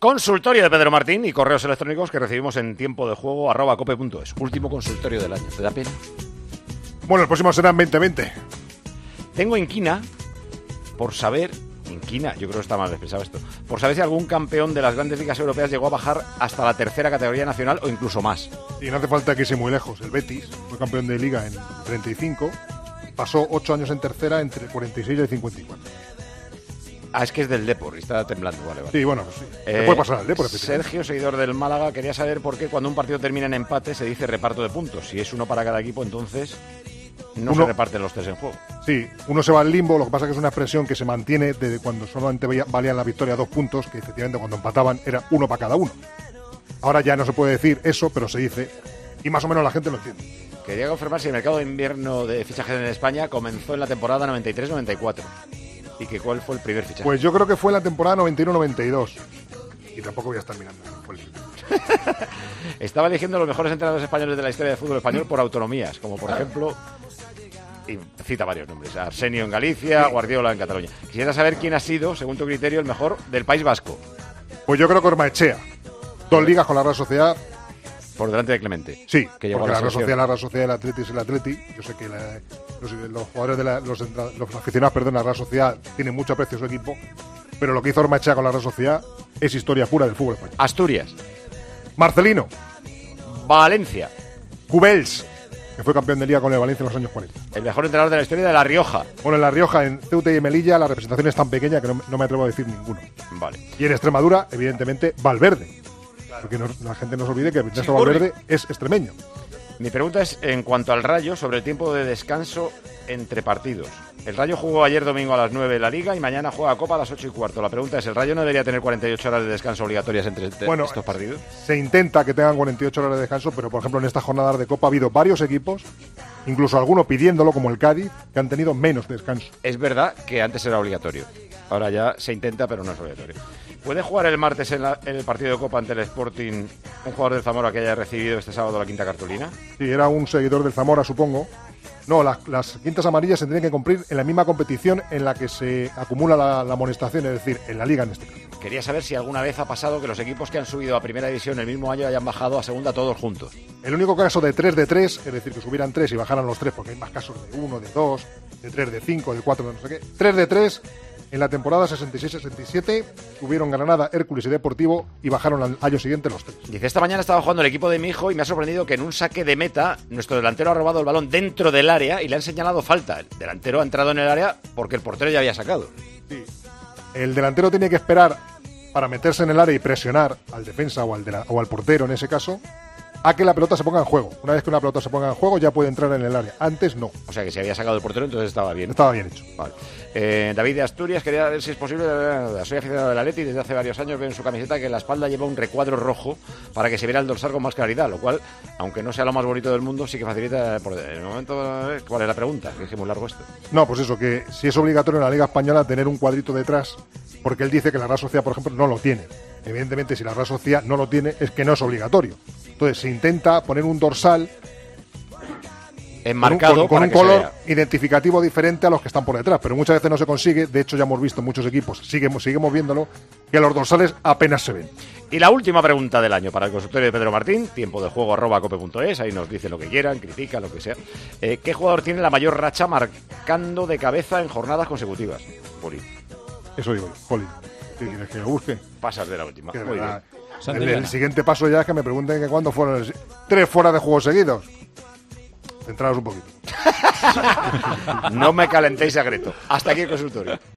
Consultorio de Pedro Martín y correos electrónicos que recibimos en tiempo de juego @cope.es. Último consultorio del año. ¿Te da pena? Bueno, el próximo será en 2020. Tengo inquina por saber... Inquina, yo creo que está mal expresado esto. Por saber si algún campeón de las grandes ligas europeas llegó a bajar hasta la tercera categoría nacional o incluso más. Y no hace falta que irse muy lejos. El Betis fue campeón de liga en 35. Pasó 8 años en tercera entre 46 y 54. Ah, es que es del Depor y está temblando, vale. Sí, bueno, pues sí. Le puede pasar al Depor, Sergio, seguidor del Málaga, quería saber por qué cuando un partido termina en empate se dice reparto de puntos. Si es uno para cada equipo, entonces no se reparten los 3 en juego. Sí, uno se va al limbo, lo que pasa es que es una expresión que se mantiene desde cuando solamente valían la victoria 2 puntos, que efectivamente cuando empataban era uno para cada uno. Ahora ya no se puede decir eso, pero se dice, y más o menos la gente lo entiende. Quería confirmar si el mercado de invierno de fichajes en España comenzó en la temporada 93-94. ¿Y que cuál fue el primer fichaje? Pues yo creo que fue la temporada 91-92. Y tampoco voy a estar mirando. Estaba eligiendo los mejores entrenadores españoles de la historia del fútbol español por autonomías, como por ejemplo, y cita varios nombres, Arsenio en Galicia, Guardiola en Cataluña. Quisiera saber quién ha sido, según tu criterio, el mejor del País Vasco. Pues yo creo que Ormaechea. 2 ligas con la Real Sociedad. Por delante de Clemente. Sí, que llegó porque a la Real Sociedad, el Atleti es el Atleti. Yo sé que los jugadores de los aficionados, de la Real Sociedad tienen mucho aprecio a su equipo, pero lo que hizo Ormaechea con la Real Sociedad es historia pura del fútbol español. Asturias. Marcelino. Valencia. Cubels, que fue campeón de liga con el Valencia en los años 40. El mejor entrenador de la historia de La Rioja. Bueno, en La Rioja, en Ceuta y en Melilla, la representación es tan pequeña que no me atrevo a decir ninguno. Vale. Y en Extremadura, evidentemente, Valverde. Porque la gente no se olvide que Ernesto Valverde es extremeño. Mi pregunta es en cuanto al Rayo sobre el tiempo de descanso entre partidos. El Rayo jugó ayer domingo a las 9 la Liga y mañana juega Copa a las 8:15. La pregunta es, ¿el Rayo no debería tener 48 horas de descanso obligatorias entre estos partidos? Se intenta que tengan 48 horas de descanso, pero por ejemplo en estas jornadas de Copa ha habido varios equipos, incluso algunos pidiéndolo como el Cádiz, que han tenido menos descanso. Es verdad que antes era obligatorio. Ahora ya se intenta, pero no es obligatorio. ¿Puede jugar el martes en el partido de Copa ante el Sporting un jugador del Zamora que haya recibido este sábado la quinta cartulina? Sí, era un seguidor del Zamora, supongo. No, las quintas amarillas se tienen que cumplir en la misma competición en la que se acumula la amonestación, es decir, en la Liga en este caso. Quería saber si alguna vez ha pasado que los equipos que han subido a Primera División el mismo año hayan bajado a Segunda todos juntos. El único caso de 3 de 3, es decir, que subieran 3 y bajaran los 3, porque hay más casos de 1, de 2, de 3 de 5, de 4, de no sé qué. 3 de 3... En la temporada 66-67 subieron Granada, Hércules y Deportivo y bajaron al año siguiente los 3. Dice, esta mañana estaba jugando el equipo de mi hijo y me ha sorprendido que en un saque de meta nuestro delantero ha robado el balón dentro del área y le han señalado falta. El delantero ha entrado en el área porque el portero ya había sacado. Sí. El delantero tiene que esperar para meterse en el área y presionar al defensa o al portero en ese caso, a que la pelota se ponga en juego. Una vez que una pelota se ponga en juego ya puede entrar en el área. Antes no. O sea que si había sacado el portero entonces estaba bien. Estaba bien hecho. Vale. David de Asturias quería ver si es posible. Soy aficionado del Atleti y desde hace varios años veo en su camiseta que en la espalda lleva un recuadro rojo para que se viera el dorsal con más claridad, lo cual, aunque no sea lo más bonito del mundo, sí que facilita por el momento. ¿Cuál es la pregunta? Que es muy largo esto. No, pues eso, que si es obligatorio en la Liga Española tener un cuadrito detrás, porque él dice que la Real Sociedad, por ejemplo, no lo tiene. Evidentemente, si la Real Sociedad no lo tiene, es que no es obligatorio. Entonces se intenta poner un dorsal enmarcado con un color identificativo diferente a los que están por detrás, pero muchas veces no se consigue. De hecho, ya hemos visto en muchos equipos, seguimos viéndolo, que los dorsales apenas se ven. Y la última pregunta del año para el consultorio de Pedro Martín, tiempo de juego @cope.es, ahí nos dice lo que quieran, critica, lo que sea. ¿Qué jugador tiene la mayor racha marcando de cabeza en jornadas consecutivas? Poli. Eso digo yo, Poli. ¿Qué quieres que lo busque? Pasas de la última. Muy bien. El siguiente paso ya es que me pregunten que cuándo fueron 3 fuera de juego seguidos. Centraros un poquito. No me calentéis a Greto. Hasta aquí el consultorio.